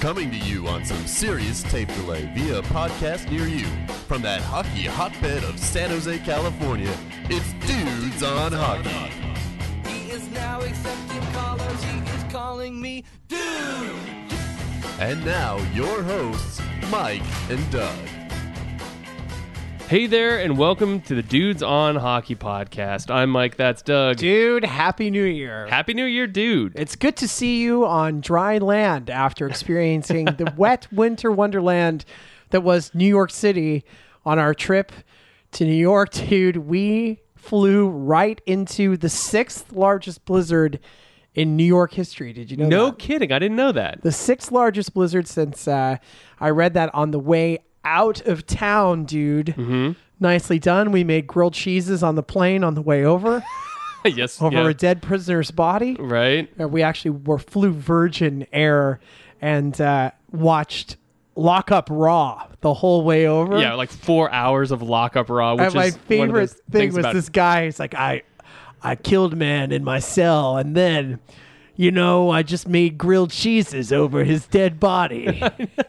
Coming to you on some serious tape delay via a podcast near you. From that hockey hotbed of San Jose, California, it's Dudes on Hockey. He is now accepting callers, he is calling me Dude. And now, your hosts, Mike and Doug. Hey there, and welcome to the Dudes on Hockey podcast. I'm Mike, that's Doug. Dude, Happy New Year. Happy New Year, dude. It's good to see you on dry land after experiencing the wet winter wonderland that was New York City. On our trip to New York, dude, we flew right into the 6th largest blizzard in New York history. Did you know that? No kidding, I didn't know that. The 6th largest blizzard since I read that on the way out of town, dude. Mm-hmm. Nicely done. We made grilled cheeses on the plane on the way over. Yes, over yeah. a dead prisoner's body. Right. We actually flew Virgin Air and watched Lock Up Raw the whole way over. Yeah, like 4 hours of lockup raw, which And my is favorite thing was about this guy. He's like, I killed a man in my cell, and then, I just made grilled cheeses over his dead body.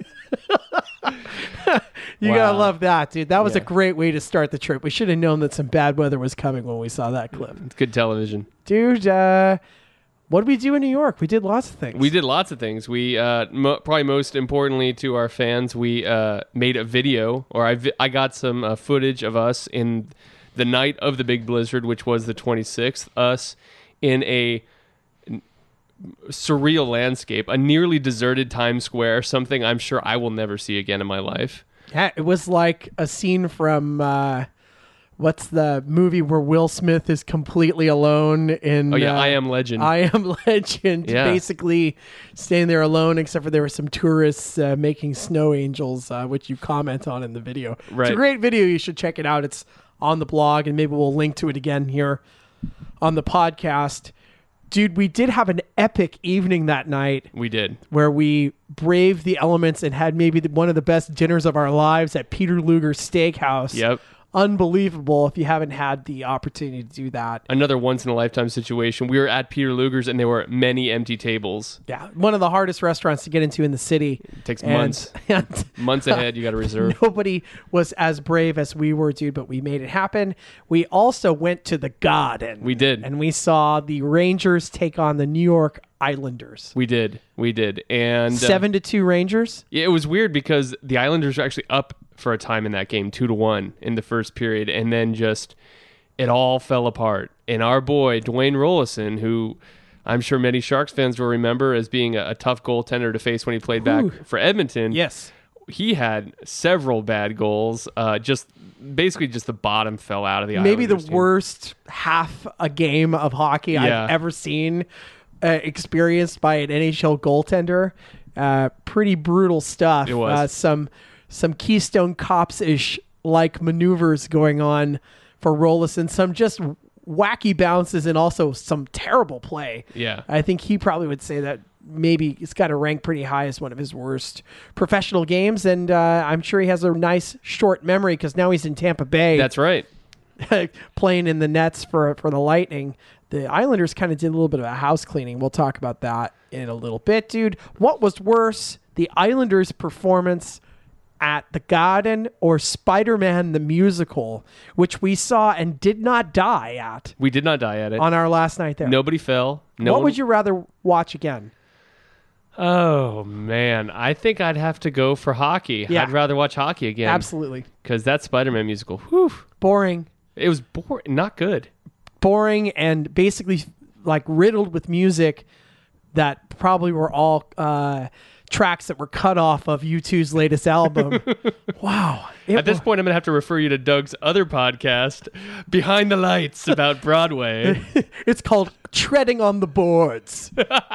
You gotta love that, dude. That was a great way to start the trip. We should have known that some bad weather was coming when we saw that clip. It's good television. Dude, what did we do in New York? We did lots of things. We did lots of things. We probably most importantly to our fans, we made a video, or I got some footage of us in the night of the big blizzard, which was the 26th. Us in a surreal landscape, a nearly deserted Times Square, something I'm sure I will never see again in my life. Yeah, it was like a scene from what's the movie where Will Smith is completely alone in I Am Legend. I Am Legend. Yeah. Basically staying there alone, except for there were some tourists making snow angels, which you comment on in the video. Right. It's a great video. You should check it out. It's on the blog, and maybe we'll link to it again here on the podcast. Dude, we did have an epic evening that night. We did. Where we braved the elements and had maybe one of the best dinners of our lives at Peter Luger's Steakhouse. Yep. Unbelievable if you haven't had the opportunity to do that. Another once-in-a-lifetime situation. We were at Peter Luger's, and there were many empty tables. Yeah, one of the hardest restaurants to get into in the city. It takes months. And Months ahead, you got to reserve. nobody was as brave as we were, dude, but we made it happen. We also went to the Garden. We did. And we saw the Rangers take on the New York Islanders. We did. And 7-2 Rangers. Yeah, it was weird because the Islanders were actually up for a time in that game, 2-1 in the first period, and then just it all fell apart. And our boy Dwayne Rollison, who I'm sure many Sharks fans will remember as being a tough goaltender to face when he played back for Edmonton. Yes. He had several bad goals. Just the bottom fell out of the Maybe the Islanders team. worst half a game of hockey I've ever seen experienced by an NHL goaltender. Pretty brutal stuff. It was. Some Keystone Cops-ish like maneuvers going on for Rollison. Some just wacky bounces and also some terrible play. Yeah. I think he probably would say that maybe it's got to rank pretty high as one of his worst professional games. And I'm sure he has a nice short memory because now he's in Tampa Bay. That's right. Playing in the nets for the Lightning. The Islanders kind of did a little bit of a house cleaning. We'll talk about that in a little bit, dude. What was worse, the Islanders' performance at the Garden or Spider-Man the Musical, which we saw and did not die at We did not die at it. on our last night there? Nobody fell. What would you rather watch again? Oh, man. I think I'd have to go for hockey. Yeah. I'd rather watch hockey again. Absolutely. Because that Spider-Man musical, whew, Boring. it was boring, not good. Boring and basically like riddled with music that probably were all tracks that were cut off of U2's latest album. Wow. At this point, I'm going to have to refer you to Doug's other podcast, Behind the Lights, about Broadway. It's called Treading on the Boards.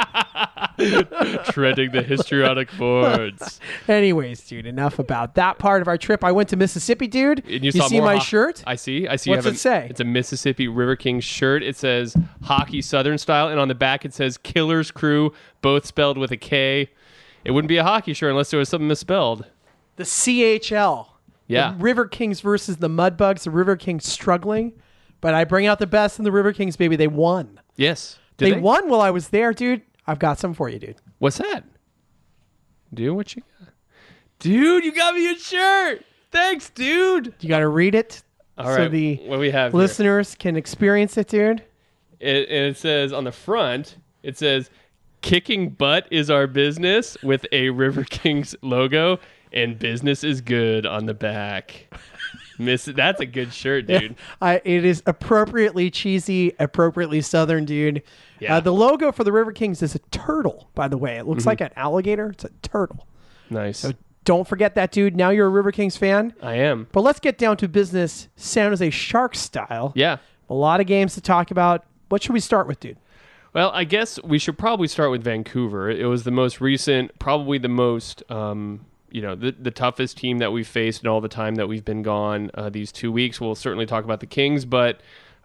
Treading the histrionic boards. Anyways, dude, enough about that part of our trip. I went to Mississippi, dude. And you see my shirt? I see. What's you have it say? It's a Mississippi River Kings shirt. It says Hockey Southern Style, and on the back it says Killers Crew, both spelled with a K. It wouldn't be a hockey shirt unless there was something misspelled. The CHL. Yeah. The River Kings versus the Mudbugs. The River Kings struggling. But I bring out the best in the River Kings, baby. They won. Yes. They won while I was there, dude. I've got some for you, dude. What's that? Dude, what you got? Dude, you got me a shirt. Thanks, dude. You got to read it All so right, the what we have here? listeners can experience it, dude. It says on the front, it says, "Kicking butt is our business," with a River Kings logo, and "business is good" on the back. That's a good shirt, dude. It is appropriately cheesy, appropriately Southern, dude. Yeah. The logo for the River Kings is a turtle, by the way. It looks like an alligator. It's a turtle. Nice. So don't forget that, dude. Now you're a River Kings fan. I am. But let's get down to business, San Jose Sharks style. Yeah. A lot of games to talk about. What should we start with, dude? Well, I guess we should probably start with Vancouver. It was the most recent, probably the most, the toughest team that we've faced in all the time that we've been gone these 2 weeks. We'll certainly talk about the Kings, but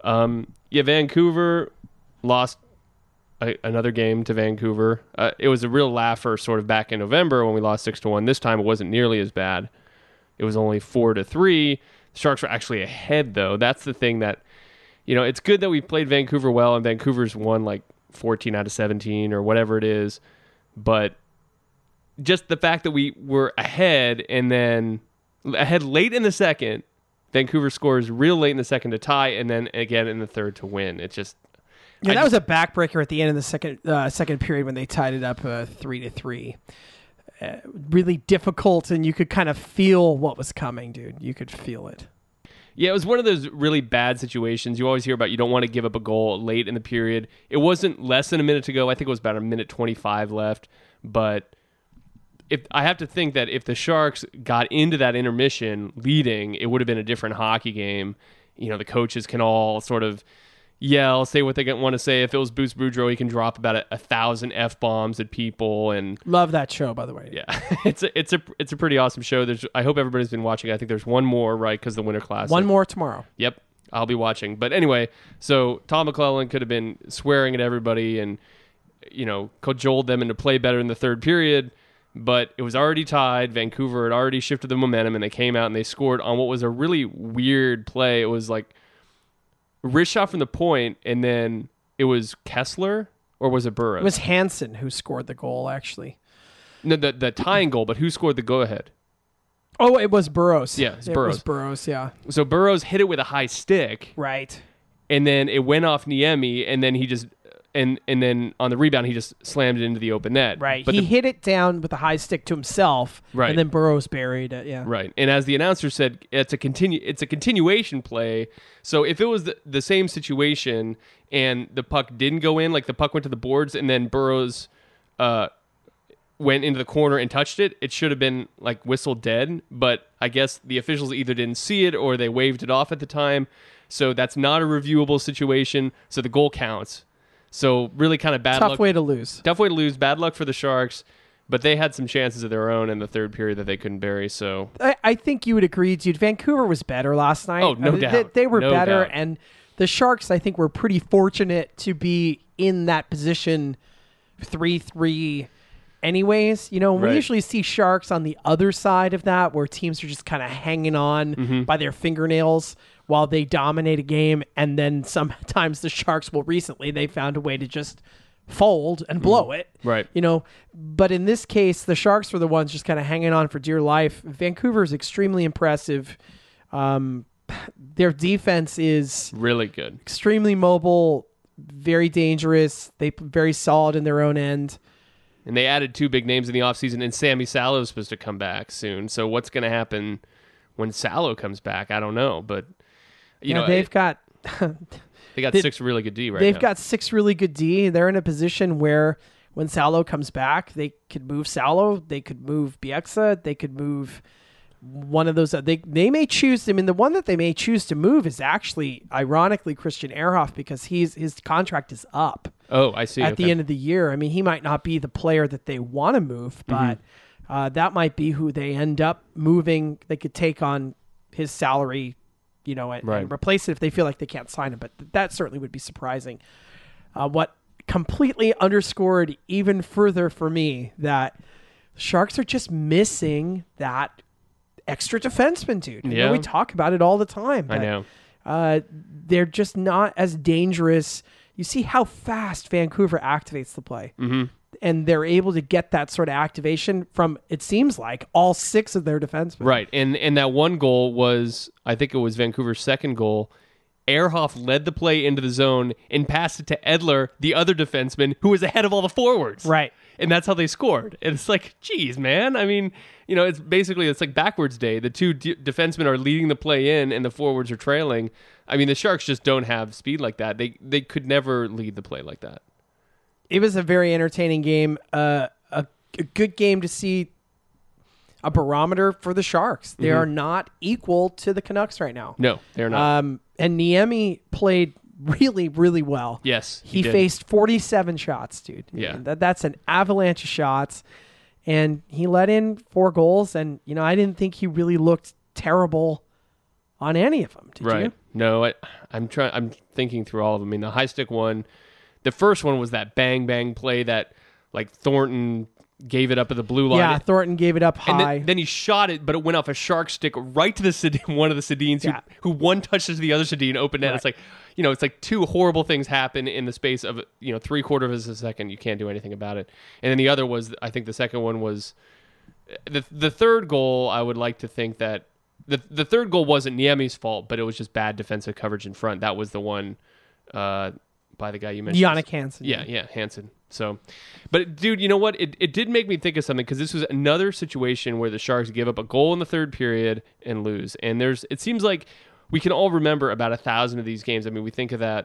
Vancouver lost another game to Vancouver. It was a real laugher sort of back in November when we lost 6-1. This time it wasn't nearly as bad. It was only 4-3. The Sharks were actually ahead, though. That's the thing that, it's good that we played Vancouver well, and Vancouver's won like 14 out of 17 or whatever it is. But just the fact that we were ahead and then ahead late in the second, Vancouver scores real late in the second to tie, and then again in the third to win. It just... Yeah, that was a backbreaker at the end of the second period when they tied it up 3-3. Really difficult, and you could kind of feel what was coming, dude. You could feel it. Yeah, it was one of those really bad situations. You always hear about you don't want to give up a goal late in the period. It wasn't less than a minute to go. I think it was about a minute 25 left. But I have to think that if the Sharks got into that intermission leading, it would have been a different hockey game. The coaches can all sort of yell, say what they want to say. If it was Bruce Boudreau, he can drop about 1,000 F-bombs at people. And love that show, by the way. Yeah, it's a pretty awesome show. I hope everybody's been watching. I think there's one more, right, because the Winter Classic. One more tomorrow. Yep, I'll be watching. But anyway, so Tom McClellan could have been swearing at everybody and, cajoled them into play better in the third period. But it was already tied. Vancouver had already shifted the momentum, and they came out and they scored on what was a really weird play. It was like wrist shot from the point, and then it was Kessler, or was it Burroughs? It was Hansen who scored the goal, actually. No, the tying goal, but who scored the go-ahead? Oh, it was Burroughs. Yeah, it was Burroughs, yeah. So Burroughs hit it with a high stick. Right. And then it went off Niemi, and then he just... And then on the rebound, he just slammed it into the open net. Right. But he hit it down with a high stick to himself. Right. And then Burroughs buried it. Yeah. Right. And as the announcer said, it's a continuation play. So if it was the same situation and the puck didn't go in, like the puck went to the boards and then Burroughs went into the corner and touched it, it should have been like whistled dead. But I guess the officials either didn't see it or they waved it off at the time. So that's not a reviewable situation. So the goal counts. So really kind of bad luck. Tough way to lose. Tough way to lose. Bad luck for the Sharks. But they had some chances of their own in the third period that they couldn't bury. So I think you would agree, dude. Vancouver was better last night. Oh, no doubt. They were No better. doubt. And the Sharks, I think, were pretty fortunate to be in that position 3-3 anyways. We Right. usually see Sharks on the other side of that where teams are just kind of hanging on by their fingernails while they dominate a game, and then sometimes the Sharks they found a way to just fold and blow it. Right. But in this case, the Sharks were the ones just kind of hanging on for dear life. Vancouver is extremely impressive. Their defense is really good. extremely mobile, very dangerous. They very solid in their own end. And they added two big names in the offseason, and Sammy Salo is supposed to come back soon. So what's going to happen when Salo comes back? I don't know. But, they've got... They got six really good D right now. They've got six really good D. They're in a position where when Salo comes back, they could move Salo. They could move Bieksa. They could move one of those. They may choose. I mean, the one that they may choose to move is actually, ironically, Christian Ehrhoff, because his contract is up. Oh, I see. At the end of the year. I mean, he might not be the player that they want to move, but that might be who they end up moving. They could take on his salary, and replace it if they feel like they can't sign him. But that certainly would be surprising. What completely underscored even further for me that Sharks are just missing that extra defenseman, dude. Yeah. We talk about it all the time. I know. They're just not as dangerous. You see how fast Vancouver activates the play. Mm-hmm. and they're able to get that sort of activation from, it seems like, all 6 of their defensemen. Right. And that one goal was, I think it was Vancouver's second goal. Ehrhoff led the play into the zone and passed it to Edler, the other defenseman, who was ahead of all the forwards. Right. And that's how they scored. And it's like, geez, man. I mean, it's like backwards day. The two defensemen are leading the play in, and the forwards are trailing. I mean, the Sharks just don't have speed like that. They could never lead the play like that. It was a very entertaining game. A good game to see. A barometer for the Sharks. They are not equal to the Canucks right now. No, they're not. And Niemi played really, really well. Yes, he did. faced 47 shots, dude. Yeah. That's an avalanche of shots. And he let in 4 goals. And, I didn't think he really looked terrible on any of them. Did you? No, I'm thinking through all of them. I mean, the high stick one, the first one was that bang, bang play that, like, Thornton gave it up at the blue line. Yeah, Thornton gave it up high. And then he shot it, but it went off a Shark stick right to one of the Sedins, who one touches the other Sedin, open net. Right. It's like, it's like 2 horrible things happen in the space of, 3/4 of a second. You can't do anything about it. And then the other was, I think the second one was, the third goal, I would like to think that, the third goal wasn't Niemi's fault, but it was just bad defensive coverage in front. That was the one by the guy you mentioned. Jannik Hansen. Yeah, Hansen. So, but dude, you know what? It did make me think of something, because this was another situation where the Sharks give up a goal in the third period and lose. And it seems like we can all remember about 1,000 of these games. I mean, we think of that,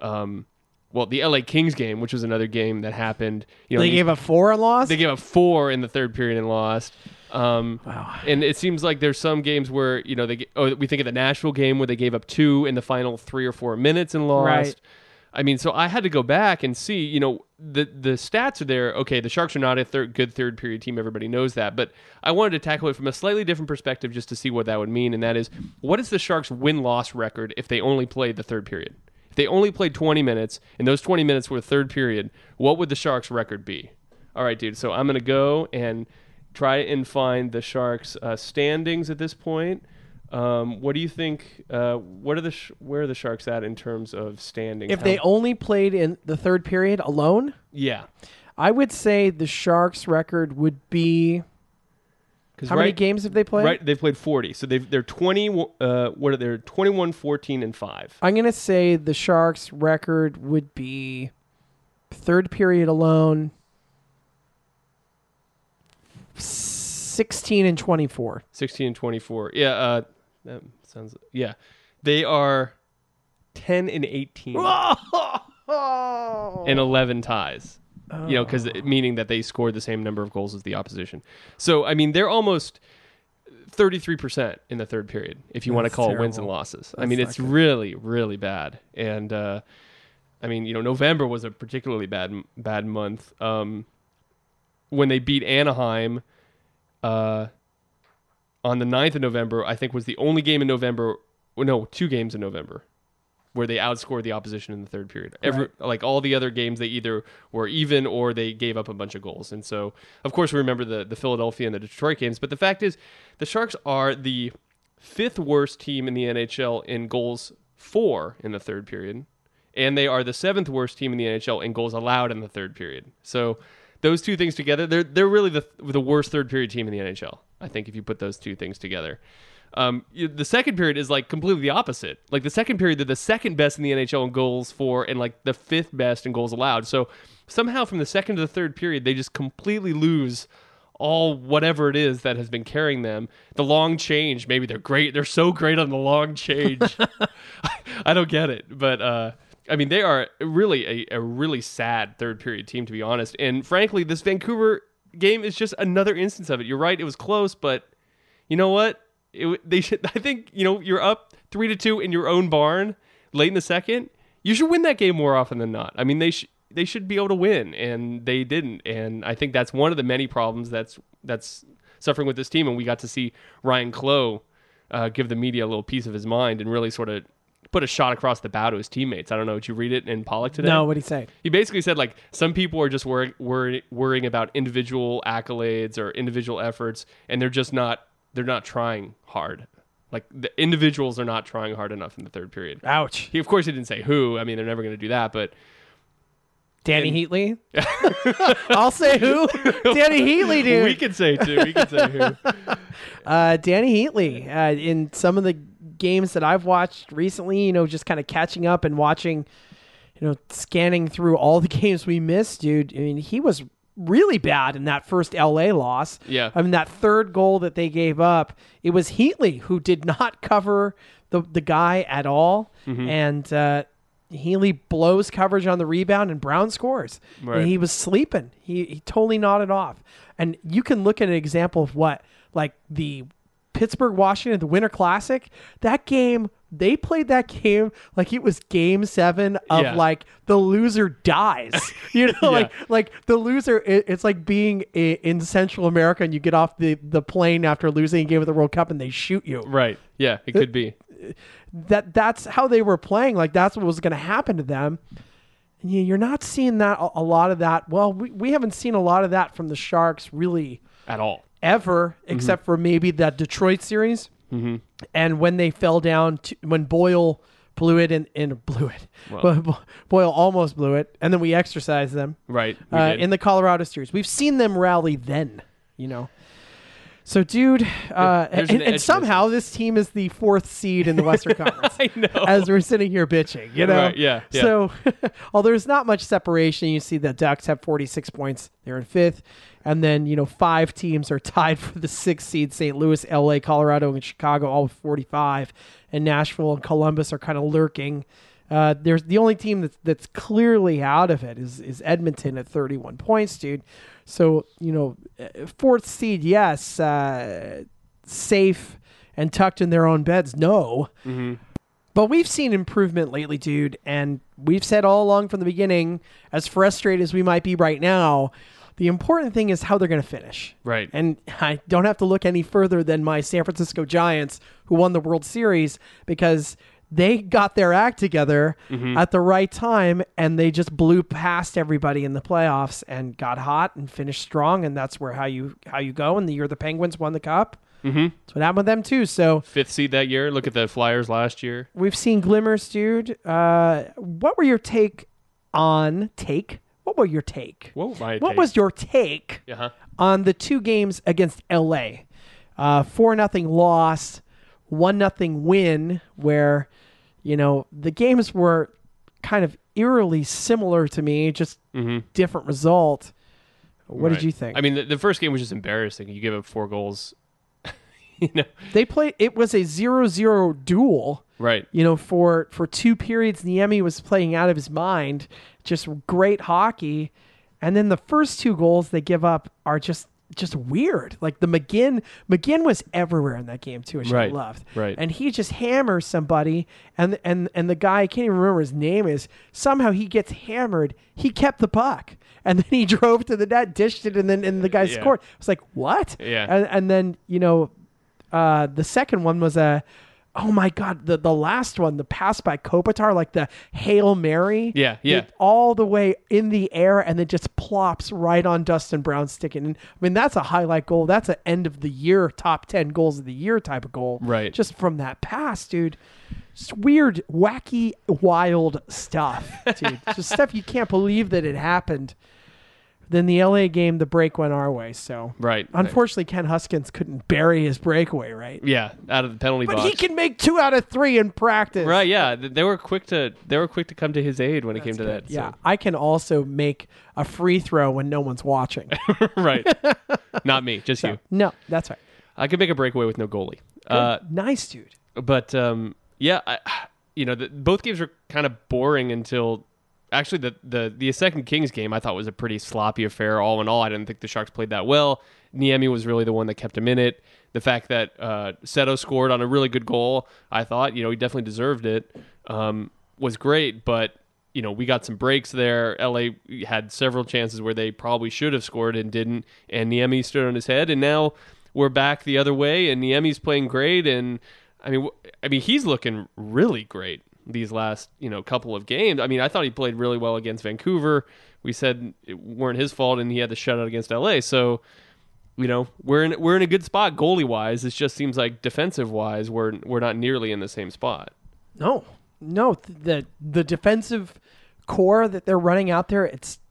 the LA Kings game, which was another game that happened. They gave up 4 and lost? They gave up 4 in the third period and lost. Wow. And it seems like there's some games where, we think of the Nashville game where they gave up 2 in the final 3 or 4 minutes and lost. Right. I mean, so I had to go back and see, the stats are there. Okay, the Sharks are not a good third period team. Everybody knows that. But I wanted to tackle it from a slightly different perspective just to see what that would mean. And that is, what is the Sharks' win-loss record if they only played the third period? If they only played 20 minutes, and those 20 minutes were third period, what would the Sharks' record be? All right, dude. So I'm going to go and try and find the Sharks' standings at this point. What do you think? Where are the Sharks at in terms of standings? If they only played in the third period alone, yeah, I would say the Sharks' record would be. How many games have they played? Right, they've played 40. So they're 20. What are they? 21, 14, and 5. I'm gonna say the Sharks' record would be third period alone 16 and 24. 16 and 24. Yeah. That sounds. Yeah, they are 10 and 18 and 11 ties. Because meaning that they scored the same number of goals as the opposition. So I mean, they're almost 33% in the third period, if you want to call it wins and losses. I mean, it's really, really bad. And I mean, November was a particularly bad month. When they beat Anaheim, on the 9th of November, I think was the only game in November. Well, no, 2 games in November where they outscored the opposition in the third period. Like all the other games, they either were even or they gave up a bunch of goals. And so, of course, we remember the Philadelphia and the Detroit games. But the fact is, the Sharks are the 5th worst team in the NHL in goals for in the third period. And they are the 7th worst team in the NHL in goals allowed in the third period. So those two things together, they're really the worst third period team in the NHL. I think if you put those two things together. The second period is like completely the opposite. Like the second period, they're the 2nd best in the NHL in goals for and like the 5th best in goals allowed. So somehow from the 2nd to the 3rd period, they just completely lose all whatever it is that has been carrying them. The long change, maybe they're great. They're so great on the long change. I don't get it. But I mean, they are really a really sad third period team, to be honest. And frankly, this Vancouver game is just another instance of it. You're right, it was close, but you know what? They should. I think you're up 3-2 in your own barn late in the second. You should win that game more often than not. I mean, they should be able to win, and they didn't. And I think that's one of the many problems that's suffering with this team. And we got to see Ryan Clough give the media a little piece of his mind and really sort of put a shot across the bow to his teammates. I don't know. Did you read it in Pollock today? No, what did he say? He basically said, like, some people are just worrying about individual accolades or individual efforts, and they're not trying hard. Like, the individuals are not trying hard enough in the third period. Ouch. Of course, he didn't say who. I mean, they're never going to do that, but Danny Heatley. I'll say who. Danny Heatley, dude. We can say too. We can say who. Danny Heatley. In some of the games that I've watched recently, just kind of catching up and watching, scanning through all the games we missed, dude. I mean, he was really bad in that first LA loss. Yeah. I mean, that third goal that they gave up, it was Heatley who did not cover the guy at all. Mm-hmm. And Healy blows coverage on the rebound and Brown scores. Right. And he was sleeping. He totally nodded off. And you can look at an example of what, like the Pittsburgh-Washington, the Winter Classic, that game, they played that game like it was game 7 of like the loser dies. Like the loser, it's like being in Central America and you get off the plane after losing a game of the World Cup and they shoot you. Right. Yeah, it could be. That's how they were playing. Like that's what was going to happen to them. And you're not seeing that a lot of that. Well, we haven't seen a lot of that from the Sharks really At all. ever, except for maybe that Detroit series. Mm-hmm. And when they fell down, when Boyle blew it and blew it, Well. Boyle almost blew it, and then we exercised them. Right. In the Colorado series, we've seen them rally then. So, dude, and somehow this team is the 4th seed in the Western Conference. I know. As we're sitting here bitching, Right, yeah. So, although there's not much separation, you see the Ducks have 46 points. They're in 5th. And then, 5 teams are tied for the 6th seed. St. Louis, LA, Colorado, and Chicago, all with 45. And Nashville and Columbus are kind of lurking. There's the only team that's clearly out of it is Edmonton at 31 points, dude. So, 4th seed, yes. Safe and tucked in their own beds, no. Mm-hmm. But we've seen improvement lately, dude. And we've said all along from the beginning, as frustrated as we might be right now, the important thing is how they're going to finish. Right. And I don't have to look any further than my San Francisco Giants, who won the World Series, because they got their act together at the right time, and they just blew past everybody in the playoffs and got hot and finished strong. And that's where how you go. And the year the Penguins won the Cup, that's what happened with them too. So 5th seed that year. Look at the Flyers last year. we've seen glimmers, dude. What were your take? What were your take? What was your take on the 2 games against LA? 4-0 loss, 1-0 win, where, the games were kind of eerily similar to me, just different result. What did you think? I mean, the first game was just embarrassing. You give up 4 goals. They played, it was a 0-0 duel. Right. For 2 periods, Niemi was playing out of his mind, just great hockey. And then the first 2 goals they give up are just weird. Like the McGinn was everywhere in that game too, which I loved. Right. And he just hammers somebody, and the guy, I can't even remember his name is, somehow he gets hammered. He kept the puck. And then he drove to the net, dished it, and the guy scored. I was like, what? Yeah. And then, the second one was oh my God, the last one, the pass by Kopitar, like the Hail Mary. Yeah. All the way in the air and then just plops right on Dustin Brown's stick. And I mean, that's a highlight goal. That's an end of the year, top 10 goals of the year type of goal. Right. Just from that pass, dude. Just weird, wacky, wild stuff, dude. Just stuff you can't believe that it happened. Then the LA game, the break went our way. So, unfortunately, Ken Huskins couldn't bury his breakaway, right? Yeah, out of the penalty box. But he can make 2 out of 3 in practice. Right? Yeah, they were quick to come to his aid when it came to that. Yeah, so. I can also make a free throw when no one's watching. Right. Not me, just you. No, that's right. I could make a breakaway with no goalie. Nice, dude. But both games were kind of boring until. Actually, the second Kings game I thought was a pretty sloppy affair. All in all, I didn't think the Sharks played that well. Niemi was really the one that kept him in it. The fact that Seto scored on a really good goal, I thought, he definitely deserved it, was great. But, we got some breaks there. LA had several chances where they probably should have scored and didn't. And Niemi stood on his head. And now we're back the other way, and Niemi's playing great. And, I mean, he's looking really great these last couple of games. I mean, I thought he played really well against Vancouver. We said it weren't his fault, and he had the shutout against LA. So, we're in a good spot goalie wise. It just seems like defensive wise, we're not nearly in the same spot. No. The defensive core that they're running out there,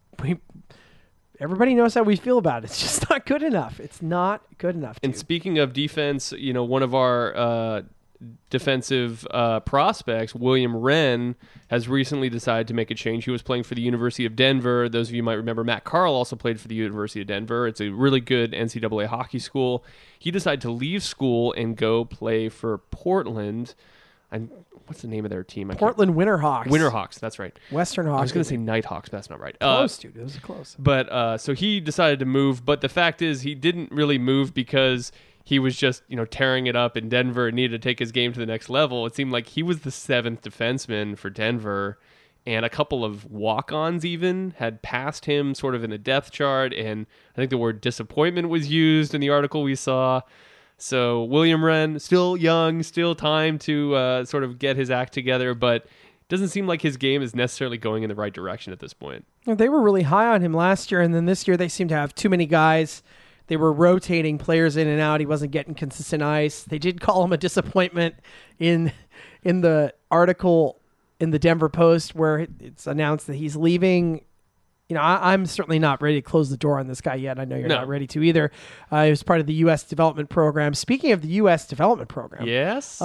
everybody knows how we feel about it. It's just not good enough. It's not good enough. Dude. And speaking of defense, one of our defensive prospects, William Wren, has recently decided to make a change. He was playing for the University of Denver. Those of you might remember Matt Carl also played for the University of Denver. It's a really good NCAA hockey school. He decided to leave school and go play for Portland. What's the name of their team? Portland Winterhawks. Winterhawks, that's right. Western Hawks. I was going to say Nighthawks, but that's not right. Close, dude. It was close. But so he decided to move. But the fact is, he didn't really move because he was just, tearing it up in Denver and needed to take his game to the next level. It seemed like he was the 7th defenseman for Denver, and a couple of walk-ons even had passed him sort of in a depth chart, and I think the word disappointment was used in the article we saw. So William Wren, still young, still time to sort of get his act together, but doesn't seem like his game is necessarily going in the right direction at this point. They were really high on him last year, and then this year they seem to have too many guys. They were rotating players in and out. He wasn't getting consistent ice. They did call him a disappointment in the article in the Denver Post where it's announced that he's leaving. I'm certainly not ready to close the door on this guy yet. I know you're not ready to either. He was part of the U.S. development program. Speaking of the U.S. development program, yes,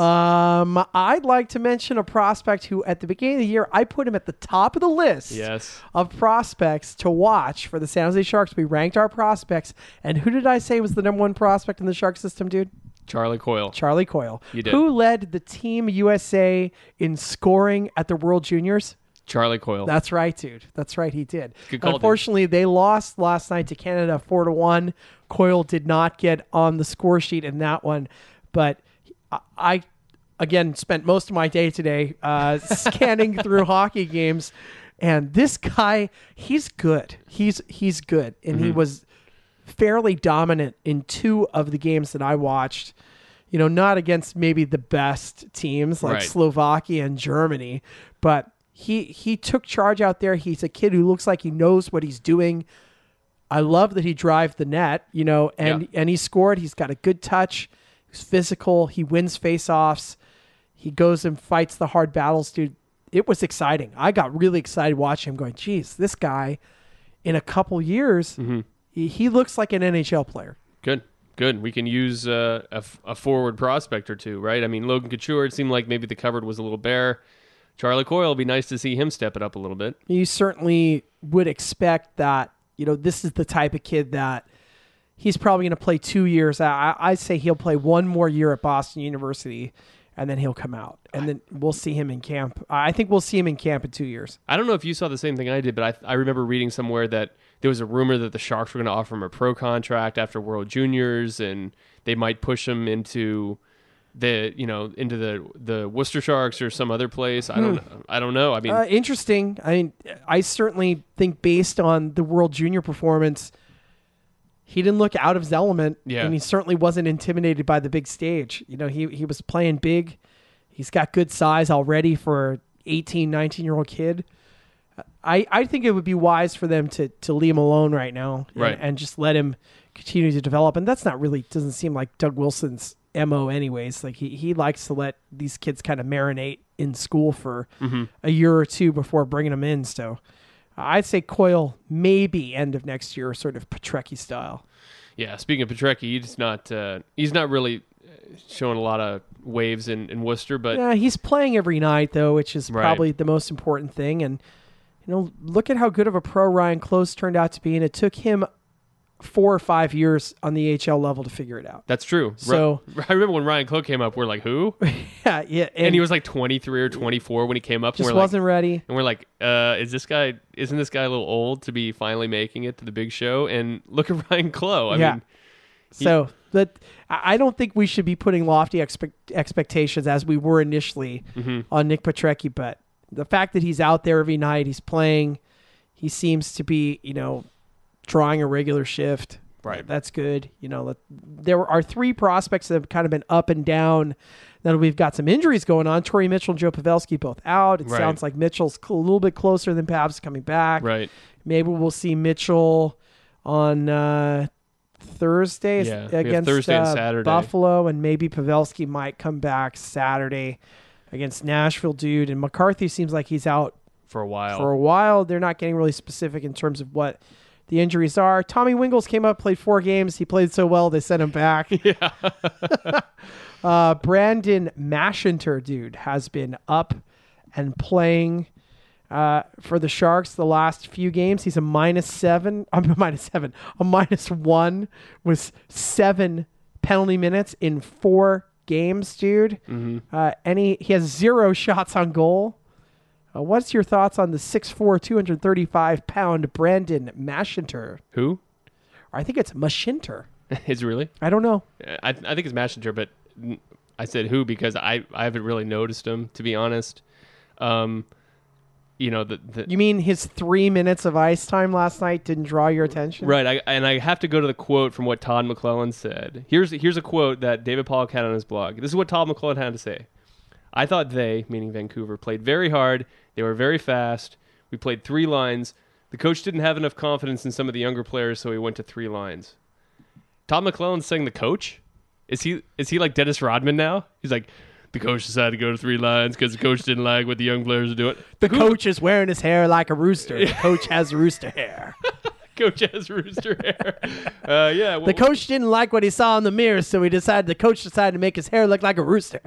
I'd like to mention a prospect who, at the beginning of the year, I put him at the top of the list of prospects to watch for the San Jose Sharks. We ranked our prospects, and who did I say was the number one prospect in the Shark system, dude? Charlie Coyle. Charlie Coyle. You did. Who led the Team USA in scoring at the World Juniors? Charlie Coyle. That's right, dude. That's right, he did. Good call, Unfortunately, they lost last night to Canada 4-1. Coyle did not get on the score sheet in that one, but I again spent most of my day today scanning through hockey games, and this guy, he's good. He's good, and he was fairly dominant in 2 of the games that I watched. Not against maybe the best teams like Slovakia and Germany, but he took charge out there. He's a kid who looks like he knows what he's doing. I love that he drives the net, and he scored. He's got a good touch. He's physical. He wins face-offs. He goes and fights the hard battles, dude. It was exciting. I got really excited watching him going, geez, this guy in a couple years, he looks like an NHL player. Good. We can use a forward prospect or two, right? I mean, Logan Couture, it seemed like maybe the cupboard was a little bare. Charlie Coyle, will be nice to see him step it up a little bit. You certainly would expect that, this is the type of kid that he's probably going to play 2 years. I'd say he'll play 1 more year at Boston University, and then he'll come out. And then we'll see him in camp. I think we'll see him in camp in 2 years. I don't know if you saw the same thing I did, but I remember reading somewhere that there was a rumor that the Sharks were going to offer him a pro contract after World Juniors, and they might push him into the Worcester Sharks or some other place. I don't know. I mean, interesting. I certainly think based on the World Junior performance, he didn't look out of his element, and he certainly wasn't intimidated by the big stage. He was playing big. He's got good size already for an 18, 19-year-old kid. I think it would be wise for them to leave him alone right now and just let him continue to develop. And that's doesn't seem like Doug Wilson's MO anyways. Like he likes to let these kids kind of marinate in school for a year or two before bringing them in. So I'd say Coyle maybe end of next year, sort of Petrecki style. Yeah, speaking of Petrecki, he's not really showing a lot of waves in Worcester, but yeah, he's playing every night though, which is probably the most important thing. And look at how good of a pro Ryan Close turned out to be, and it took him 4 or 5 years on the AHL level to figure it out. That's true. So I remember when Ryan Clough came up, we're like, who? yeah. And he was like 23 or 24 when he came up. Just wasn't ready. And we're like, isn't this guy a little old to be finally making it to the big show? And look at Ryan Clough. I mean, I don't think we should be putting lofty expectations as we were initially on Nick Petrecki, but the fact that he's out there every night, he's playing, he seems to be, drawing a regular shift. Right. That's good. There are 3 prospects that have kind of been up and down. Then we've got some injuries going on. Torrey Mitchell and Joe Pavelski both out. It sounds like Mitchell's a little bit closer than Pavs coming back. Right. Maybe we'll see Mitchell on Thursday against Thursday and Saturday. Buffalo, and maybe Pavelski might come back Saturday against Nashville, dude. And McCarthy seems like he's out for a while. For a while, they're not getting really specific in terms of what the injuries are. Tommy Wingles came up, played 4 games. He played so well, they sent him back. Yeah. Brandon Mashinter, dude, has been up and playing for the Sharks the last few games. He's a -7. I'm a -7. A -1 with 7 penalty minutes in 4 games, dude. Mm-hmm. He has 0 shots on goal. What's your thoughts on the 6'4", 235-pound Brandon Mashinter? Who? I think it's Mashinter. Is it really? I don't know. I think it's Mashinter, but I said who because I haven't really noticed him, to be honest. You know, You mean his 3 minutes of ice time last night didn't draw your attention? Right, I have to go to the quote from what Todd McClellan said. Here's a quote that David Pollock had on his blog. This is what Todd McClellan had to say. I thought they, meaning Vancouver, played very hard. They were very fast. We played 3 lines. The coach didn't have enough confidence in some of the younger players, so he went to 3 lines. Todd McClellan's saying the coach? Is he like Dennis Rodman now? He's like, the coach decided to go to 3 lines because the coach didn't like what the young players are doing. The coach is wearing his hair like a rooster. The coach has rooster hair. Coach has rooster hair. Yeah. The coach didn't like what he saw in the mirror, so the coach decided to make his hair look like a rooster.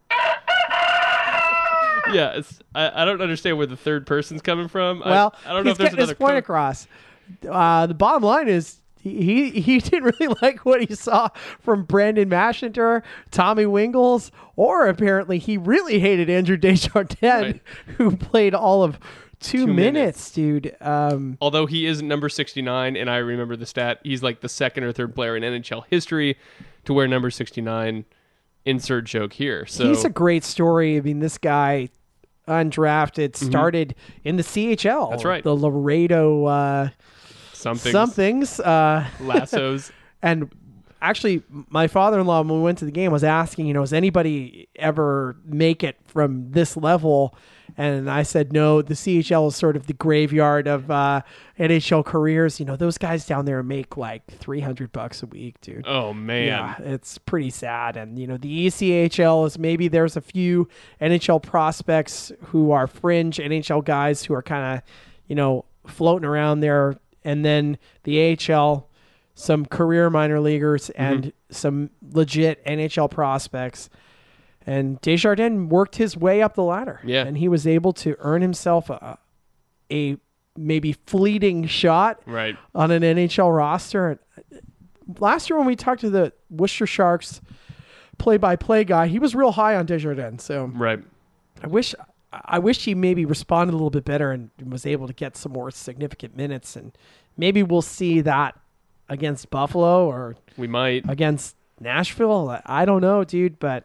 Yeah, I don't understand where the third person's coming from. Well, I don't know he's if there's getting his another point across. The bottom line is he didn't really like what he saw from Brandon Mashinter, Tommy Wingles, or apparently he really hated Andrew Desjardins, Right. who played all of 2 minutes, dude. Although he is number 69, and I remember the stat, he's like the second or third player in NHL history to wear number 69. Insert joke here. So he's a great story. I mean, this guy, undrafted, started in the CHL. That's right. The Laredo somethings. Lassos. And actually, my father-in-law, when we went to the game, was asking, does anybody ever make it from this level? And I said, no, the CHL is sort of the graveyard of NHL careers. Those guys down there make like $300 a week, dude. Oh, man. Yeah, it's pretty sad. And, the ECHL is maybe there's a few NHL prospects who are fringe NHL guys who are kind of, floating around there. And then the AHL, some career minor leaguers and some legit NHL prospects. And Desjardins worked his way up the ladder. Yeah. And he was able to earn himself a maybe fleeting shot Right. on an NHL roster. Last year when we talked to the Worcester Sharks play-by-play guy, he was real high on Desjardins. So Right. I wish he maybe responded a little bit better and was able to get some more significant minutes. And maybe we'll see that against Buffalo or We might. against Nashville. I don't know, dude, but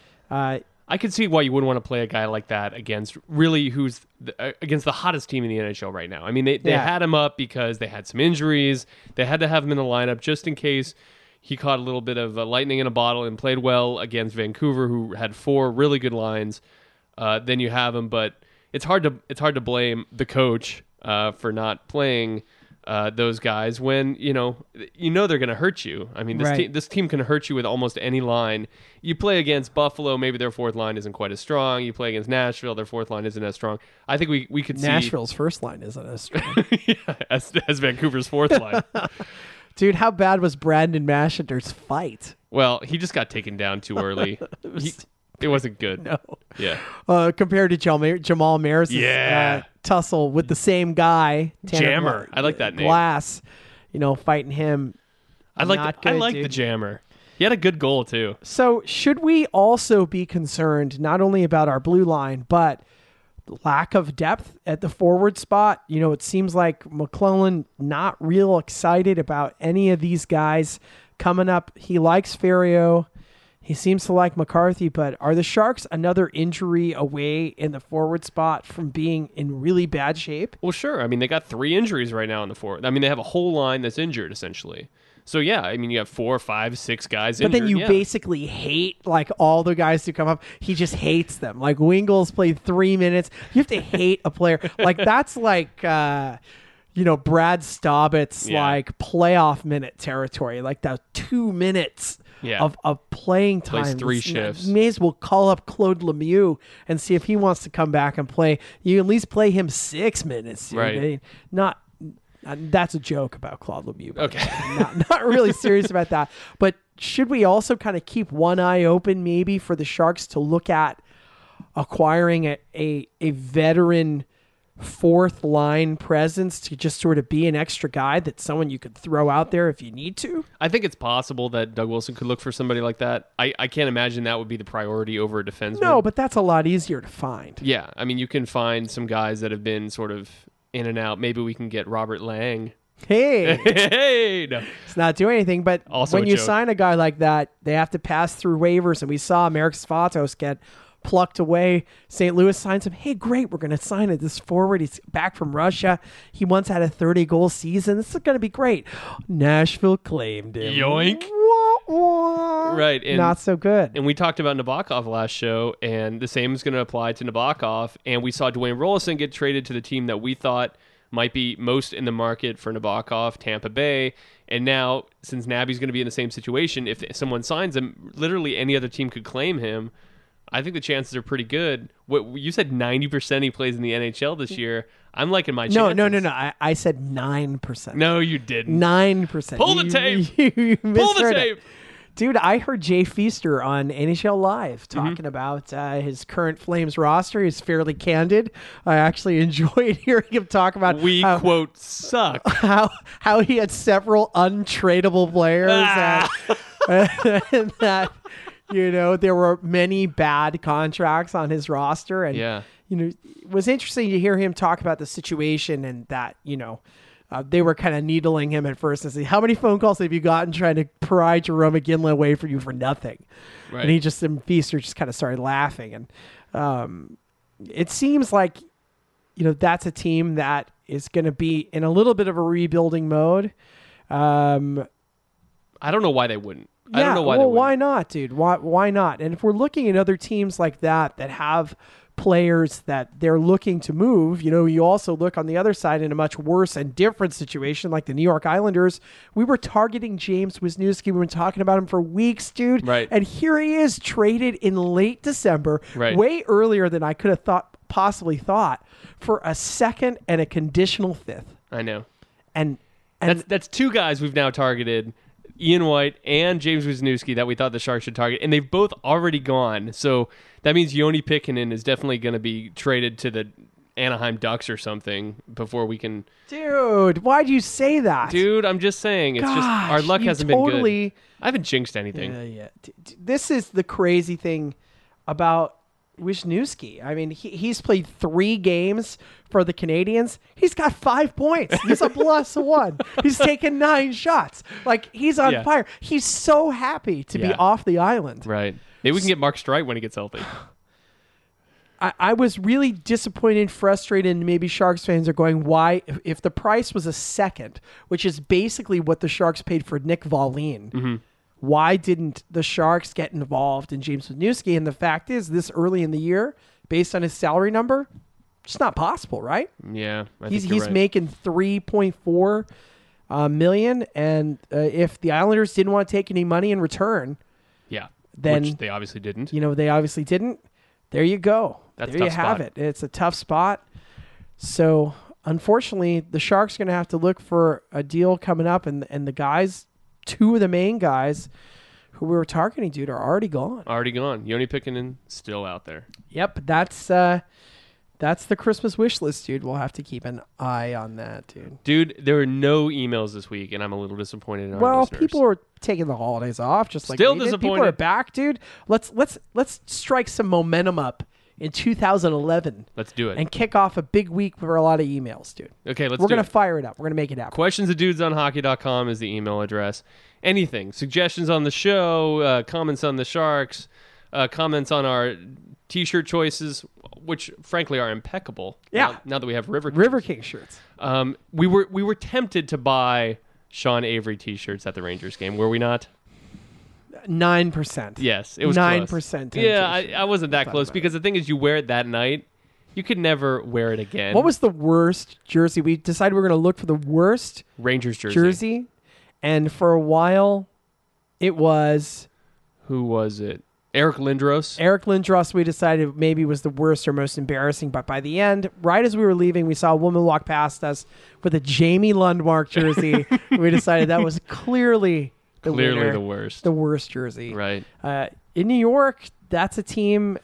I could see why you wouldn't want to play a guy like that against really against the hottest team in the NHL right now. I mean, they had him up because they had some injuries. They had to have him in the lineup just in case he caught a little bit of lightning in a bottle and played well against Vancouver, who had 4 really good lines. Then you have him, but it's hard to blame the coach for not playing those guys when they're going to hurt you. I mean, this team can hurt you with almost any line. You play against Buffalo, maybe their 4th line isn't quite as strong. You play against Nashville, their 4th line isn't as strong. I think we could see Nashville's first line isn't as strong. yeah, as Vancouver's 4th line. Dude, how bad was Brandon Mashinter's fight? Well, he just got taken down too early. It wasn't good. No. Yeah. Compared to Jamal Maris' tussle with the same guy, Jammer. I like that name. Glass, fighting him. I like the Jammer. He had a good goal too. So should we also be concerned not only about our blue line, but lack of depth at the forward spot? It seems like McClellan not real excited about any of these guys coming up. He likes Ferriero. He seems to like McCarthy, but are the Sharks another injury away in the forward spot from being in really bad shape? Well, sure. I mean, they got 3 injuries right now in the forward. I mean, they have a whole line that's injured, essentially. So, yeah, I mean, you have 4, 5, 6 guys injured. But then you basically hate, like, all the guys who come up. He just hates them. Like, Wingles played 3 minutes. You have to hate a player. Like, that's like, Brad Staubitz, like, playoff minute territory. Like, the 2 minutes Yeah. of playing time. Plays 3 shifts. You may as well call up Claude Lemieux and see if he wants to come back and play. You at least play him 6 minutes. Dude. Right. That's a joke about Claude Lemieux. Okay. Not really serious about that. But should we also kind of keep one eye open maybe for the Sharks to look at acquiring a veteran fourth line presence to just sort of be an extra guy that someone you could throw out there if you need to? I think it's possible that Doug Wilson could look for somebody like that. I can't imagine that would be the priority over a defenseman. No, but that's a lot easier to find. Yeah, I mean, you can find some guys that have been sort of in and out. Maybe we can get Robert Lang. Hey, Hey, no. it's not doing anything. But Also when a you joke. sign a guy like that, they have to pass through waivers. And we saw Marek Svatos get plucked away. St. Louis signs him. Hey, great, we're going to sign it. This forward, he's back from Russia. He once had a 30-goal season. This is going to be great. Nashville claimed him. Yoink. Wah, wah. Right, and- Not so good. And we talked about Nabokov last show, and the same is going to apply to Nabokov. And we saw Dwayne Rollison get traded to the team that we thought might be most in the market for Nabokov, Tampa Bay. And now, since Nabby's going to be in the same situation, if someone signs him, literally any other team could claim him. I think the chances are pretty good. What you said, 90% he plays in the NHL this year. I'm liking my chances. No. I said 9%. No, you didn't. 9%. Pull the tape. You Pull the misheard it. tape. Dude, I heard Jay Feaster on NHL Live Mm-hmm. talking about his current Flames roster. He's fairly candid. I actually enjoyed hearing him talk about We, quote, suck. how he had several untradeable players and that, there were many bad contracts on his roster. And, Yeah. it was interesting to hear him talk about the situation and that, they were kind of needling him at first and say, how many phone calls have you gotten trying to pry Jerome McGinley away from you for nothing? Right. And and Feaster just kind of started laughing. And it seems like, that's a team that is going to be in a little bit of a rebuilding mode. I don't know why they wouldn't. I don't know why they wouldn't. Why not, dude? Why not? And if we're looking at other teams like that have players that they're looking to move, you also look on the other side in a much worse and different situation like the New York Islanders. We were targeting James Wisniewski. We've been talking about him for weeks, dude. Right. And here he is traded in late December, Right. way earlier than I could have possibly thought, for a second and a conditional fifth. I know. And That's two guys we've now targeted, Ian White and James Wisniewski, that we thought the Sharks should target, and they've both already gone. So that means Yoni Pikkinen is definitely going to be traded to the Anaheim Ducks or something before we can. dude, why'd you say that? Dude, I'm just saying, it's just our Gosh, luck you hasn't been totally- good. I haven't jinxed anything. Yeah. This is the crazy thing about Wisniewski. I mean, he's played 3 games for the Canadians. He's got 5 points. He's a +1. He's taken 9 shots. Like, he's on Yeah. fire. He's so happy to be Yeah. off the island. Right. Maybe we can get Mark Streit when he gets healthy. I was really disappointed, frustrated, and maybe Sharks fans are going, why, if the price was a second, which is basically what the Sharks paid for Nick Volin, why didn't the Sharks get involved in James Wisniewski? And the fact is, this early in the year, based on his salary number, it's not possible, right? Yeah. He's right. making $3.4 million, and if the Islanders didn't want to take any money in return, Yeah. then- Which they obviously didn't. they obviously didn't. There you go. That's a there you tough have spot. it. It's a tough spot. So, unfortunately, the Sharks are going to have to look for a deal coming up, and the guys, 2 of the main guys who we were targeting, dude, are already gone. Already gone. Yoni Pikkinen still out there. Yep, that's the Christmas wish list, dude. We'll have to keep an eye on that, dude. Dude, there were no emails this week, and I'm a little disappointed in our Well, listeners. people are taking the holidays off, just like Still we did. People disappointed. are back, dude. Let's strike some momentum up in 2011 Let's do it. and kick off a big week for a lot of emails, dude. Okay, let's We're do going to it. fire it up. We're going to make it happen. Questionsofdudesonhockey.com is the email address. Anything. Suggestions on the show, comments on the Sharks, comments on our T-shirt choices, which frankly are impeccable. Yeah. Now that we have River King shirts. we were tempted to buy Sean Avery T-shirts at the Rangers game, were we not? 9%. Yes, it was 9% close. temptation. Yeah, I wasn't that Thought close about because the thing is, you wear it that night, you could never wear it again. What was the worst jersey? We decided we were going to look for the worst Rangers jersey? jersey, and for a while, it was Who was it? Eric Lindros. Eric Lindros, we decided maybe was the worst or most embarrassing, but by the end, right as we were leaving, we saw a woman walk past us with a Jamie Lundmark jersey. We decided that was clearly Clearly the worst. The worst jersey. Right. In New York, that's a team,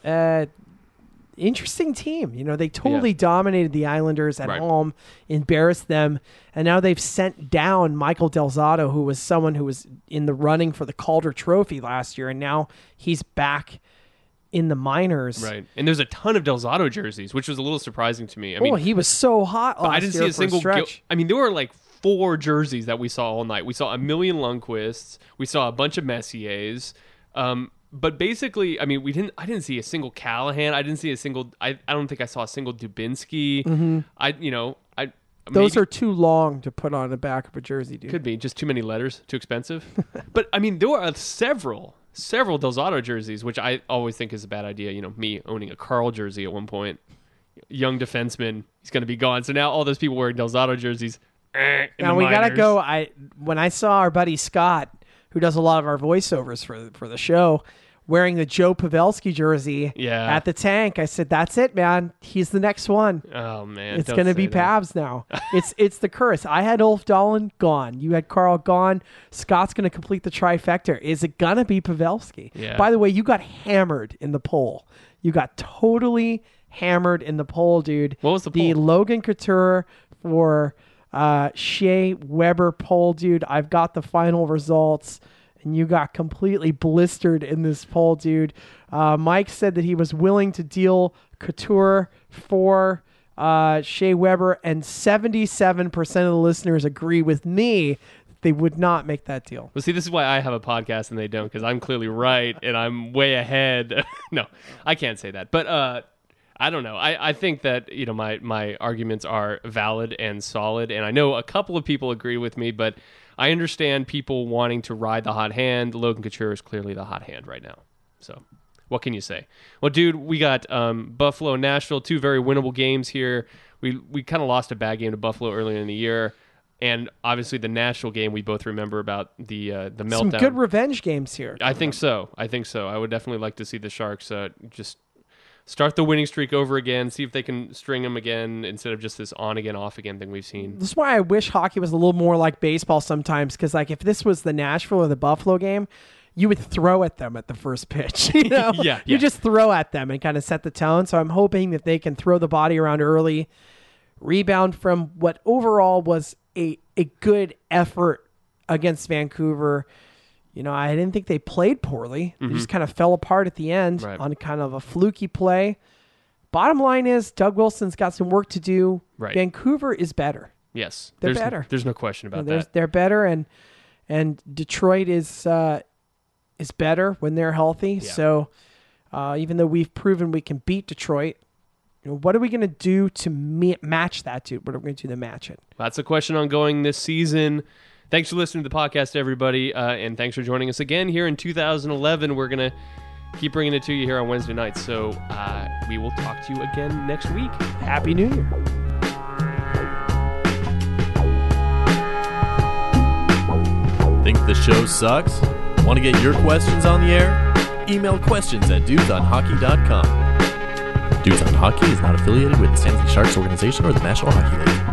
interesting team. You know, they totally dominated the Islanders at home, embarrassed them, and now they've sent down Michael Del Zotto, who was someone who was in the running for the Calder Trophy last year, and now he's back in the minors. Right. And there's a ton of Del Zotto jerseys, which was a little surprising to me. I mean, he was so hot last I didn't year see a single stretch. I mean, there were like 4 jerseys that we saw all night. We saw a million Lundqvists. We saw a bunch of Messiers. But basically, I mean, I didn't see a single Callahan. I didn't see a single. I don't think I saw a single Dubinsky. Mm-hmm. Those are too long to put on the back of a jersey, dude. Could be just too many letters, too expensive. But I mean, there were several Del Zotto jerseys, which I always think is a bad idea. You know, me owning a Carl jersey at one point, young defenseman, he's going to be gone. So now all those people wearing Del Zotto jerseys. Now we gotta go. When I saw our buddy Scott, who does a lot of our voiceovers for the show, wearing the Joe Pavelski jersey at the tank, I said, "That's it, man. He's the next one." Oh man, it's gonna be Pabs now. It's the curse. I had Ulf Dahlin, gone. You had Carl, gone. Scott's gonna complete the trifecta. Is it gonna be Pavelski? Yeah. By the way, you got hammered in the poll. You got totally hammered in the poll, dude. What was the poll? The Logan Couture for Shea Weber poll, dude. I've got the final results, and you got completely blistered in this poll, dude. Mike said that he was willing to deal Couture for Shea Weber, and 77% of the listeners agree with me. They would not make that deal. Well, see, this is why I have a podcast and they don't, because I'm clearly right and I'm way ahead. No, I can't say that. But I don't know. I think that, you know, my arguments are valid and solid, and I know a couple of people agree with me, but I understand people wanting to ride the hot hand. Logan Couture is clearly the hot hand right now. So what can you say? Well, dude, we got Buffalo and Nashville, 2 very winnable games here. We kind of lost a bad game to Buffalo earlier in the year, and obviously the Nashville game we both remember about the meltdown. Some good revenge games here. I think so. I would definitely like to see the Sharks just start the winning streak over again, see if they can string them again instead of just this on-again, off-again thing we've seen. This is why I wish hockey was a little more like baseball sometimes, because like if this was the Nashville or the Buffalo game, you would throw at them at the first pitch. You know? You just throw at them and kind of set the tone. So I'm hoping that they can throw the body around early, rebound from what overall was a good effort against Vancouver. You know, I didn't think they played poorly. They just kind of fell apart at the end on kind of a fluky play. Bottom line is Doug Wilson's got some work to do. Right. Vancouver is better. Yes. They're better. There's no question about that. They're better, and Detroit is better when they're healthy. Yeah. So even though we've proven we can beat Detroit, you know, what are we going to do to match that, dude? What are we going to do to match it? That's a question ongoing this season. Thanks for listening to the podcast, everybody, and thanks for joining us again here in 2011. We're going to keep bringing it to you here on Wednesday nights, so we will talk to you again next week. Happy New Year. Think the show sucks? Want to get your questions on the air? Email questions at dudesonhockey.com. Dudes on Hockey is not affiliated with the San Jose Sharks organization or the National Hockey League.